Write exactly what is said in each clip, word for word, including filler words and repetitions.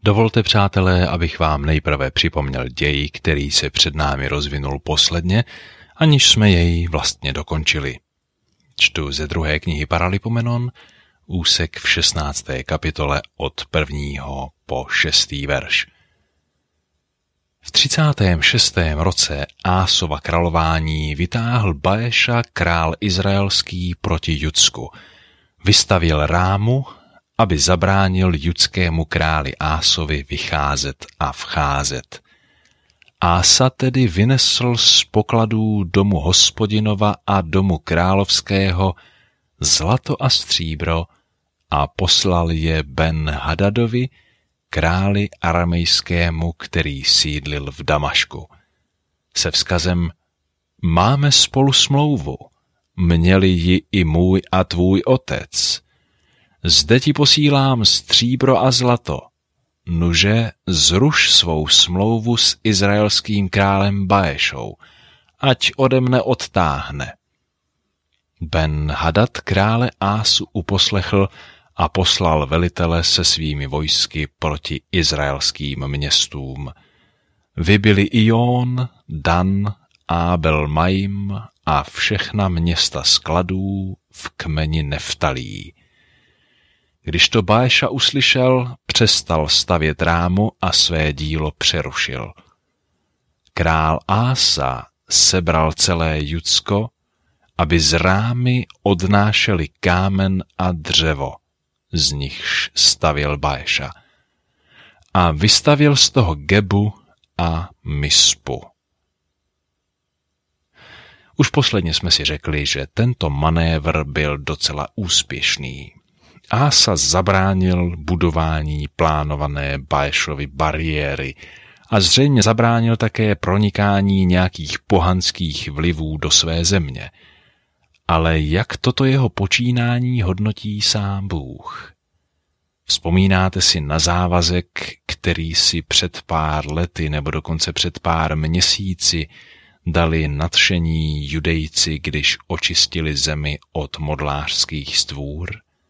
Dovolte, přátelé, abych vám nejprve připomněl děj, který se před námi rozvinul posledně, aniž jsme jej vlastně dokončili. Čtu ze druhé knihy Paralipomenon, úsek v šestnácté kapitole od prvního po šestý verš. V třicátém šestém roce Ásova králování vytáhl Baeša král izraelský proti Judsku. Vystavil rámu, aby zabránil judskému králi Ásovi vycházet a vcházet. Ása tedy vynesl z pokladů domu Hospodinova a domu královského zlato a stříbro a poslal je Ben-Hadadovi, králi aramejskému, který sídlil v Damašku. Se vzkazem: Máme spolu smlouvu, měli ji i můj a tvůj otec. Zde ti posílám stříbro a zlato. Nuže, zruš svou smlouvu s izraelským králem Baešou, ať ode mne odtáhne. Ben-Hadad krále Ásu uposlechl a poslal velitele se svými vojsky proti izraelským městům. Vybili Ión, Dan, Ábel-Majim a všechna města skladů v kmeni Neftalí. Když to Baeša uslyšel, přestal stavět rámu a své dílo přerušil. Král Ása sebral celé Judsko, aby z rámy odnášeli kámen a dřevo, z nichž stavěl Baeša. A vystavil z toho Gebu a Mispu. Už posledně jsme si řekli, že tento manévr byl docela úspěšný. Ása zabránil budování plánované Baešovy bariéry a zřejmě zabránil také pronikání nějakých pohanských vlivů do své země. Ale jak toto jeho počínání hodnotí sám Bůh? Vzpomínáte si na závazek, který si před pár lety nebo dokonce před pár měsíci dali nadšení Judejci, když očistili zemi od modlářských stvůr?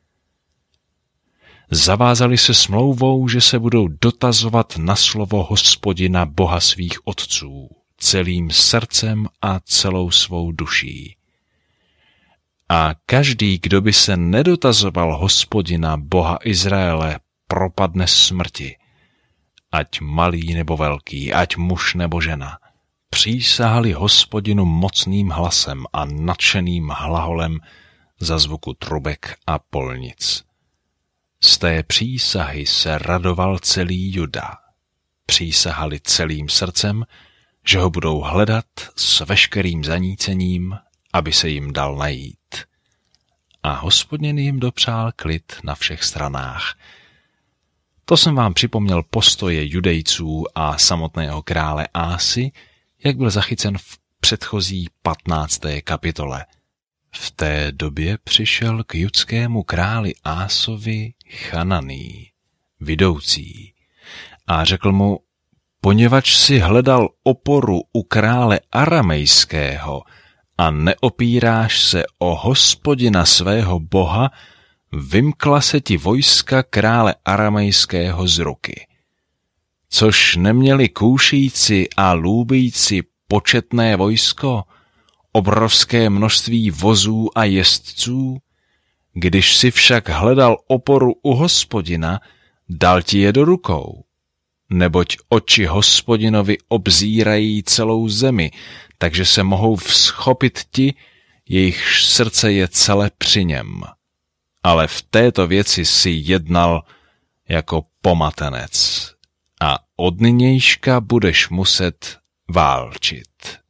Zavázali se smlouvou, že se budou dotazovat na slovo Hospodina Boha svých otců celým srdcem a celou svou duší. A každý, kdo by se nedotazoval Hospodina Boha Izraele, propadne smrti, ať malý nebo velký, ať muž nebo žena. Přísahali Hospodinu mocným hlasem a nadšeným hlaholem za zvuku trubek a polnic. Z té přísahy se radoval celý Juda. Přísahali celým srdcem, že ho budou hledat s veškerým zanícením, aby se jim dal najít. A Hospodin jim dopřál klid na všech stranách. To jsem vám připomněl postoje Judejců a samotného krále Ásy, jak byl zachycen v předchozí patnácté kapitole. V té době přišel k judskému králi Ásovi Chananý, vidoucí, a řekl mu: poněvadž si hledal oporu u krále aramejského a neopíráš se o Hospodina svého Boha, vymkla se ti vojska krále aramejského z ruky. Což neměli Kúšíci a Lúbíci početné vojsko, obrovské množství vozů a jezdců? Když si však hledal oporu u Hospodina, dal ti je do rukou. Neboť oči Hospodinovi obzírají celou zemi, takže se mohou vzchopit ti, jejichž srdce je celé při něm. Ale v této věci si jednal jako pomatenec a od nynějška budeš muset válčit.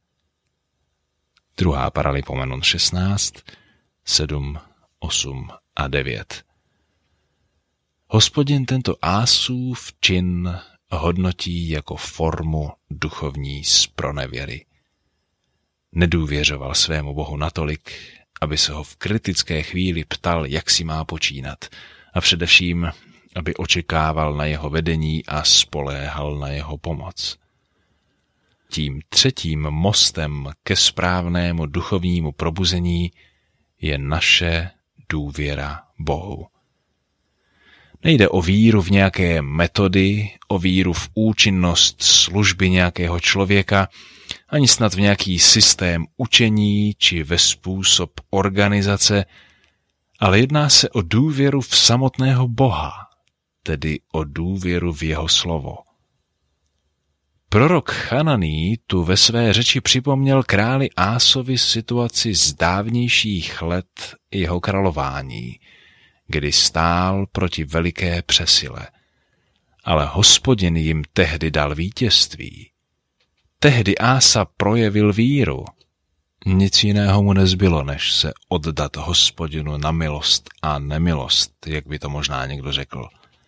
Druhá Paralipomenon šestnáct, sedm, osm a devět. Hospodin tento Ásův čin hodnotí jako formu duchovní zpronevěry. Nedůvěřoval svému Bohu natolik, aby se ho v kritické chvíli ptal, jak si má počínat, a především, aby očekával na jeho vedení a spoléhal na jeho pomoc. Tím třetím mostem ke správnému duchovnímu probuzení je naše důvěra Bohu. Nejde o víru v nějaké metody, o víru v účinnost služby nějakého člověka, ani snad v nějaký systém učení či ve způsob organizace, ale jedná se o důvěru v samotného Boha, tedy o důvěru v jeho slovo. Prorok Chananý tu ve své řeči připomněl králi Ásovi situaci z dávnějších let jeho králování, kdy stál proti veliké přesile. Ale Hospodin jim tehdy dal vítězství. Tehdy Ása projevil víru. Nic jiného mu nezbylo, než se oddat Hospodinu na milost a nemilost, jak by to možná někdo řekl.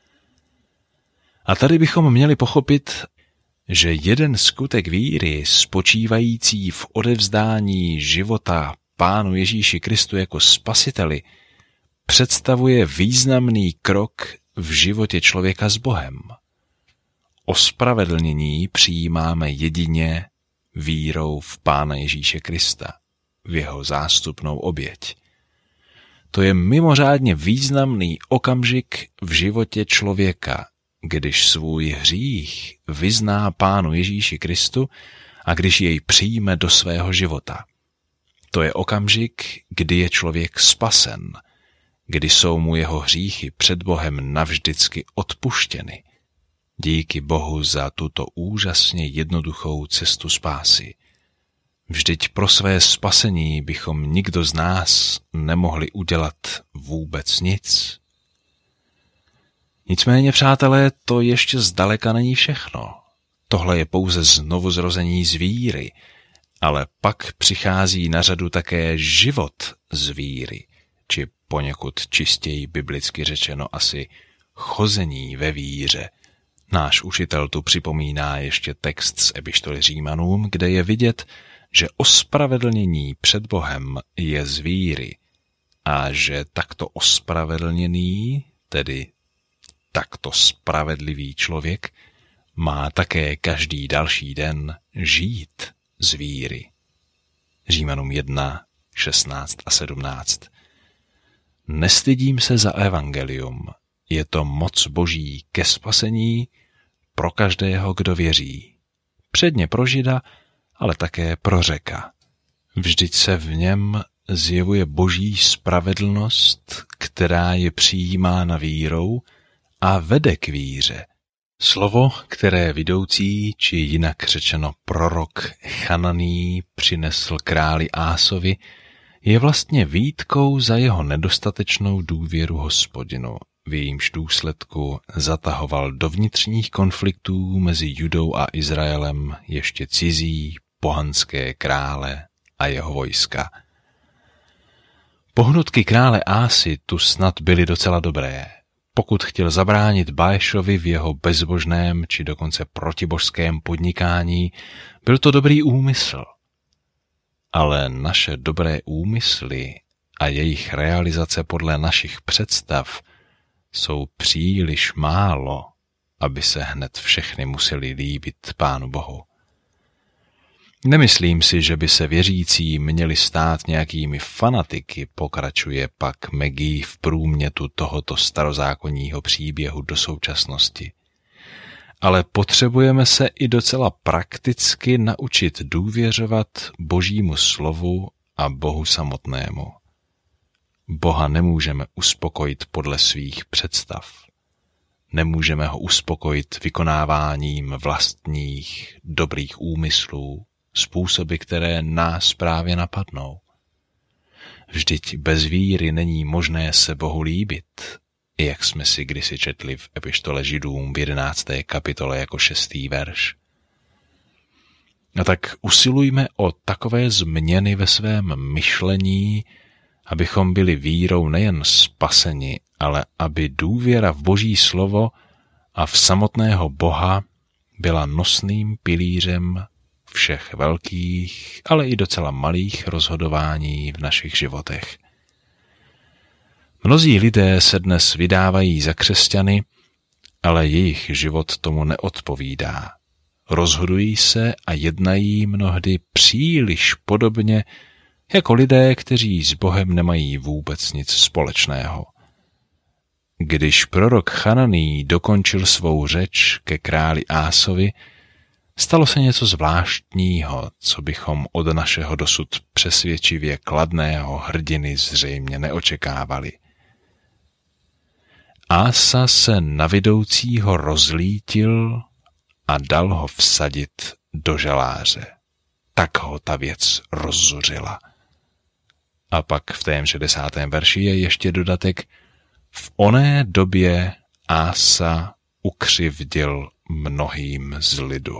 A tady bychom měli pochopit, že jeden skutek víry spočívající v odevzdání života Pánu Ježíši Kristu jako spasiteli představuje významný krok v životě člověka s Bohem. Ospravedlnění přijímáme jedině vírou v Pána Ježíše Krista, v jeho zástupnou oběť. To je mimořádně významný okamžik v životě člověka, když svůj hřích vyzná Pánu Ježíši Kristu a když jej přijme do svého života. To je okamžik, kdy je člověk spasen, kdy jsou mu jeho hříchy před Bohem navždycky odpuštěny. Díky Bohu za tuto úžasně jednoduchou cestu spásy. Vždyť pro své spasení bychom nikdo z nás nemohli udělat vůbec nic. Nicméně, přátelé, to ještě zdaleka není všechno. Tohle je pouze znovuzrození z víry, ale pak přichází na řadu také život z víry, či poněkud čistěji biblicky řečeno asi chození ve víře. Náš učitel tu připomíná ještě text z epištoly Římanům, kde je vidět, že ospravedlnění před Bohem je z víry a že takto ospravedlněný, tedy takto spravedlivý člověk, má také každý další den žít z víry. Římanům jedna, šestnáct a sedmnáct. Nestydím se za evangelium, je to moc Boží ke spasení pro každého, kdo věří. Předně pro Žida, ale také pro Řeka. Vždyť se v něm zjevuje Boží spravedlnost, která je přijímána vírou a vede k víře. Slovo, které vidoucí, či jinak řečeno prorok Chananý přinesl králi Ásovi, je vlastně výtkou za jeho nedostatečnou důvěru Hospodinu, v jejímž důsledku zatahoval do vnitřních konfliktů mezi Judou a Izraelem ještě cizí pohanské krále a jeho vojska. Pohnutky krále Ásy tu snad byly docela dobré. Pokud chtěl zabránit Baešovi v jeho bezbožném či dokonce protibožském podnikání, byl to dobrý úmysl. Ale naše dobré úmysly a jejich realizace podle našich představ jsou příliš málo, aby se hned všechny museli líbit Pánu Bohu. Nemyslím si, že by se věřící měli stát nějakými fanatiky, pokračuje pak Maggie v průmětu tohoto starozákonního příběhu do současnosti. Ale potřebujeme se i docela prakticky naučit důvěřovat Božímu slovu a Bohu samotnému. Boha nemůžeme uspokojit podle svých představ. Nemůžeme ho uspokojit vykonáváním vlastních dobrých úmyslů, způsoby, které nás právě napadnou. Vždyť bez víry není možné se Bohu líbit, jak jsme si kdysi četli v epištole Židům v jedenácté kapitole jako šestý verš. A tak usilujme o takové změny ve svém myšlení, abychom byli vírou nejen spaseni, ale aby důvěra v Boží slovo a v samotného Boha byla nosným pilířem všech velkých, ale i docela malých rozhodování v našich životech. Mnozí lidé se dnes vydávají za křesťany, ale jejich život tomu neodpovídá. Rozhodují se a jednají mnohdy příliš podobně jako lidé, kteří s Bohem nemají vůbec nic společného. Když prorok Chananý dokončil svou řeč ke králi Ásovi, stalo se něco zvláštního, co bychom od našeho dosud přesvědčivě kladného hrdiny zřejmě neočekávali. Ása se na vidoucího rozlítil a dal ho vsadit do žaláře. Tak ho ta věc rozzuřila. A pak v témže desátém verši je ještě dodatek: v oné době Ása ukřivdil mnohým z lidu.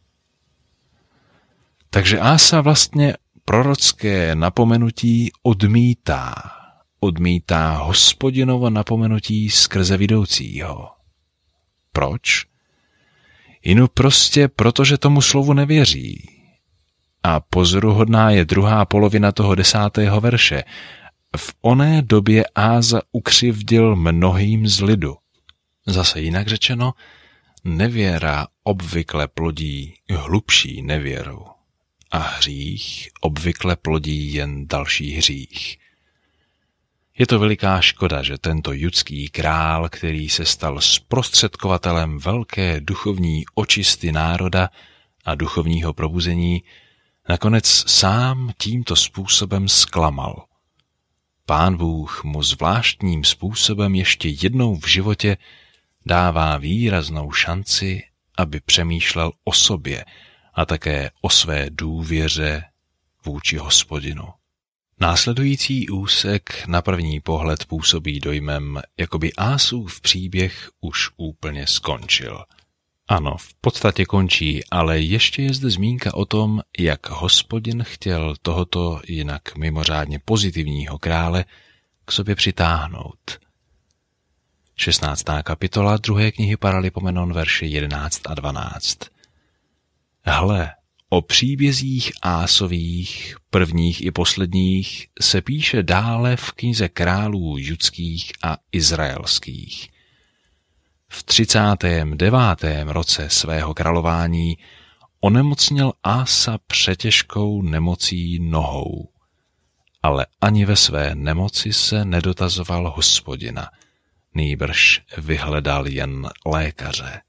Takže Ása vlastně prorocké napomenutí odmítá. Odmítá Hospodinovo napomenutí skrze vidoucího. Proč? Inu prostě protože tomu slovu nevěří. A pozoruhodná je druhá polovina toho desátého verše. V oné době Ása ukřivdil mnohým z lidu. Zase jinak řečeno, nevěra obvykle plodí hlubší nevěru a hřích obvykle plodí jen další hřích. Je to veliká škoda, že tento judský král, který se stal zprostředkovatelem velké duchovní očisty národa a duchovního probuzení, nakonec sám tímto způsobem zklamal. Pán Bůh mu zvláštním způsobem ještě jednou v životě dává výraznou šanci, aby přemýšlel o sobě a také o své důvěře vůči Hospodinu. Následující úsek na první pohled působí dojmem, jako by Ásův příběh už úplně skončil. Ano, v podstatě končí, ale ještě je zde zmínka o tom, jak Hospodin chtěl tohoto jinak mimořádně pozitivního krále k sobě přitáhnout. šestnáctá kapitola druhé knihy Paralipomenon, verše jedenáct a dvanáct. Hle, o příbězích Ásových, prvních i posledních, se píše dále v knize králů judských a izraelských. V třicátém devátém roce svého králování onemocněl Ása přetěžkou nemocí nohou, ale ani ve své nemoci se nedotazoval Hospodina, nýbrž vyhledal jen lékaře.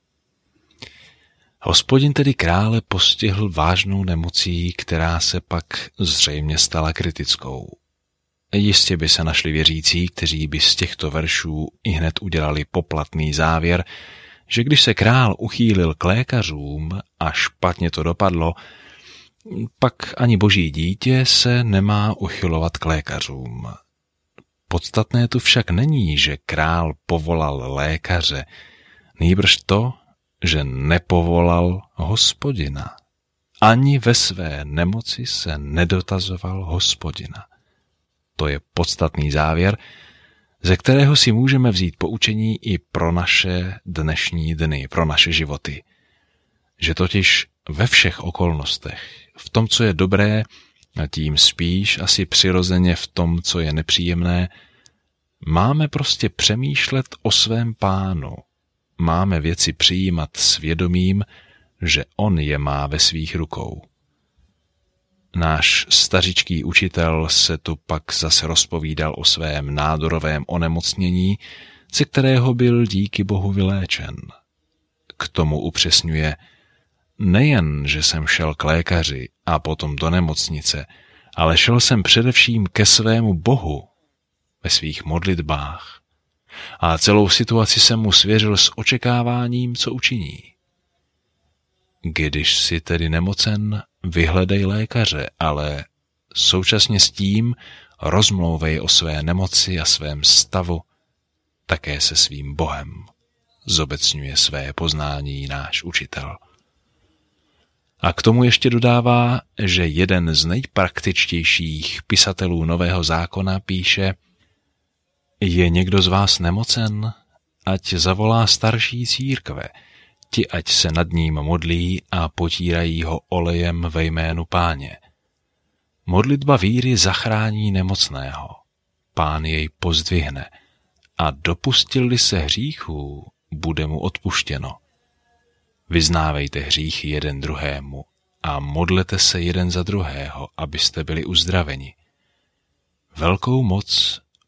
Hospodin tedy krále postihl vážnou nemocí, která se pak zřejmě stala kritickou. Jistě by se našli věřící, kteří by z těchto veršů ihned udělali poplatný závěr, že když se král uchýlil k lékařům a špatně to dopadlo, pak ani boží dítě se nemá uchylovat k lékařům. Podstatné tu však není, že král povolal lékaře, nýbrž to, že nepovolal Hospodina. Ani ve své nemoci se nedotazoval Hospodina. To je podstatný závěr, ze kterého si můžeme vzít poučení i pro naše dnešní dny, pro naše životy. Že totiž ve všech okolnostech, v tom, co je dobré, a tím spíš asi přirozeně v tom, co je nepříjemné, máme prostě přemýšlet o svém Pánu. Máme věci přijímat svědomím, že on je má ve svých rukou. Náš stařičký učitel se tu pak zase rozpovídal o svém nádorovém onemocnění, ze kterého byl díky Bohu vyléčen. K tomu upřesňuje: nejen, že jsem šel k lékaři a potom do nemocnice, ale šel jsem především ke svému Bohu ve svých modlitbách. A celou situaci jsem mu svěřil s očekáváním, co učiní. Když jsi tedy nemocen, vyhledej lékaře, ale současně s tím rozmlouvej o své nemoci a svém stavu také se svým Bohem, zobecňuje své poznání náš učitel. A k tomu ještě dodává, že jeden z nejpraktičtějších pisatelů Nového zákona píše: je někdo z vás nemocen, ať zavolá starší církve, ti ať se nad ním modlí a potírají ho olejem ve jménu Páně. Modlitba víry zachrání nemocného, Pán jej pozdvihne a dopustil-li se hříchů, bude mu odpuštěno. Vyznávejte hříchy jeden druhému a modlete se jeden za druhého, abyste byli uzdraveni. Velkou moc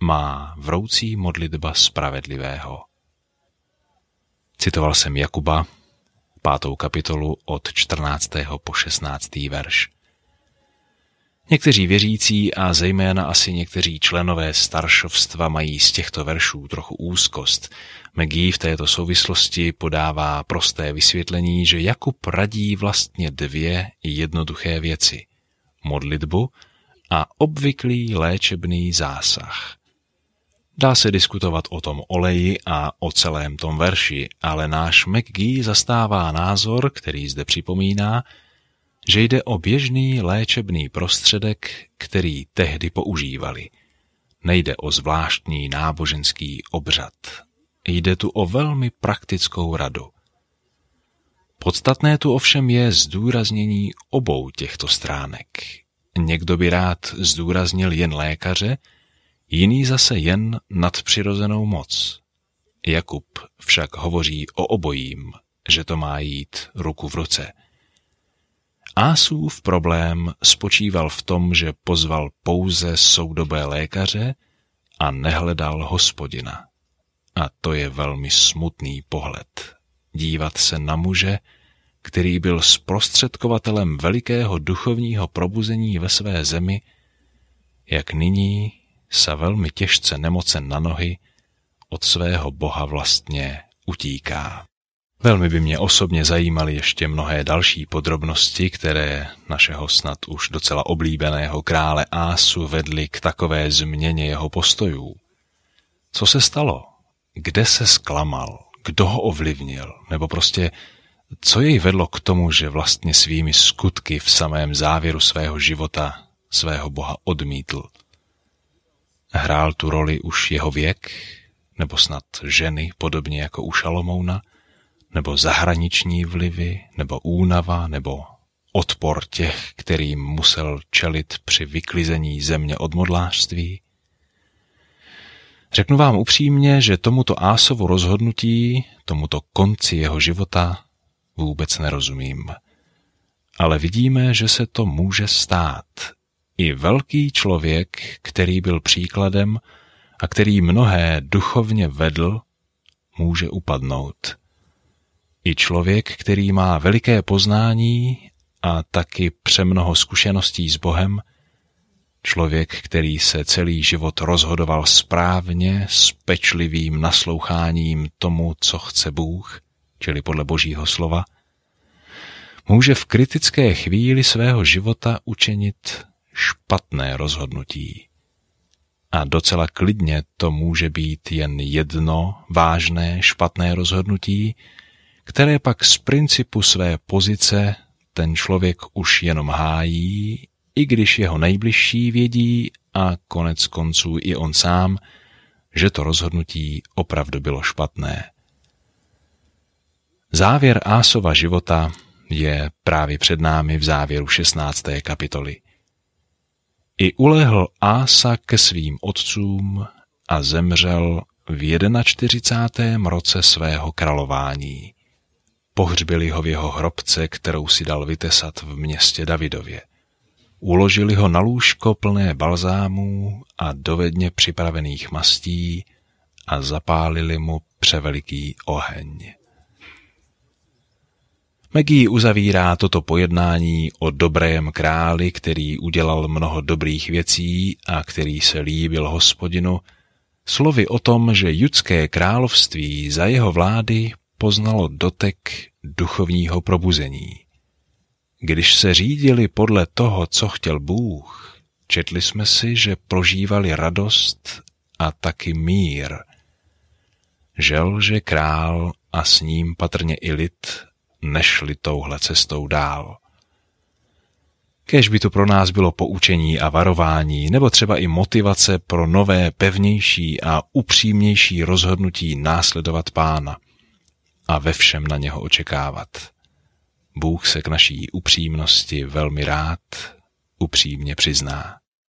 má vroucí modlitba spravedlivého. Citoval jsem Jakuba, pátou kapitolu od čtrnáctého po šestnáctý verš. Někteří věřící a zejména asi někteří členové staršovstva mají z těchto veršů trochu úzkost. McGee v této souvislosti podává prosté vysvětlení, že Jakub radí vlastně dvě jednoduché věci. Modlitbu a obvyklý léčebný zásah. Dá se diskutovat o tom oleji a o celém tom verši, ale náš McGee zastává názor, který zde připomíná, že jde o běžný léčebný prostředek, který tehdy používali. Nejde o zvláštní náboženský obřad. Jde tu o velmi praktickou radu. Podstatné tu ovšem je zdůraznění obou těchto stránek. Někdo by rád zdůraznil jen lékaře, jiný zase jen nadpřirozenou moc. Jakub však hovoří o obojím, že to má jít ruku v ruce. Ásův problém spočíval v tom, že pozval pouze soudobé lékaře a nehledal Hospodina. A to je velmi smutný pohled. Dívat se na muže, který byl zprostředkovatelem velikého duchovního probuzení ve své zemi, jak nyní sa velmi těžce nemocen na nohy od svého Boha vlastně utíká. Velmi by mě osobně zajímaly ještě mnohé další podrobnosti, které našeho snad už docela oblíbeného krále Ásu vedly k takové změně jeho postojů. Co se stalo? Kde se zklamal? Kdo ho ovlivnil? Nebo prostě, co jej vedlo k tomu, že vlastně svými skutky v samém závěru svého života svého Boha odmítl? Hrál tu roli už jeho věk? Nebo snad ženy, podobně jako u Šalomouna? Nebo zahraniční vlivy, nebo únava, nebo odpor těch, kterým musel čelit při vyklizení země od modlářství? Řeknu vám upřímně, že tomuto Ásovu rozhodnutí, tomuto konci jeho života vůbec nerozumím. Ale vidíme, že se to může stát. I velký člověk, který byl příkladem a který mnohé duchovně vedl, může upadnout. I člověk, který má veliké poznání a taky přemnoho zkušeností s Bohem, člověk, který se celý život rozhodoval správně s pečlivým nasloucháním tomu, co chce Bůh, čili podle Božího slova, může v kritické chvíli svého života učinit špatné rozhodnutí. A docela klidně to může být jen jedno vážné špatné rozhodnutí, které pak z principu své pozice ten člověk už jenom hájí, i když jeho nejbližší vědí a konec konců i on sám, že to rozhodnutí opravdu bylo špatné. Závěr Ásova života je právě před námi v závěru šestnácté kapitoly. I ulehl Ása ke svým otcům a zemřel v čtyřicátém prvním roce svého králování. Pohřbili ho v jeho hrobce, kterou si dal vytesat v městě Davidově. Uložili ho na lůžko plné balzámů a dovedně připravených mastí a zapálili mu převeliký oheň. McGee uzavírá toto pojednání o dobrém králi, který udělal mnoho dobrých věcí a který se líbil Hospodinu, slovy o tom, že judské království za jeho vlády poznalo dotek duchovního probuzení. Když se řídili podle toho, co chtěl Bůh, četli jsme si, že prožívali radost a taky mír. Žel, že král a s ním patrně i lid nešli touhle cestou dál. Kéž by to pro nás bylo poučení a varování, nebo třeba i motivace pro nové, pevnější a upřímnější rozhodnutí následovat Pána a ve všem na něho očekávat. Bůh se k naší upřímnosti velmi rád upřímně přizná.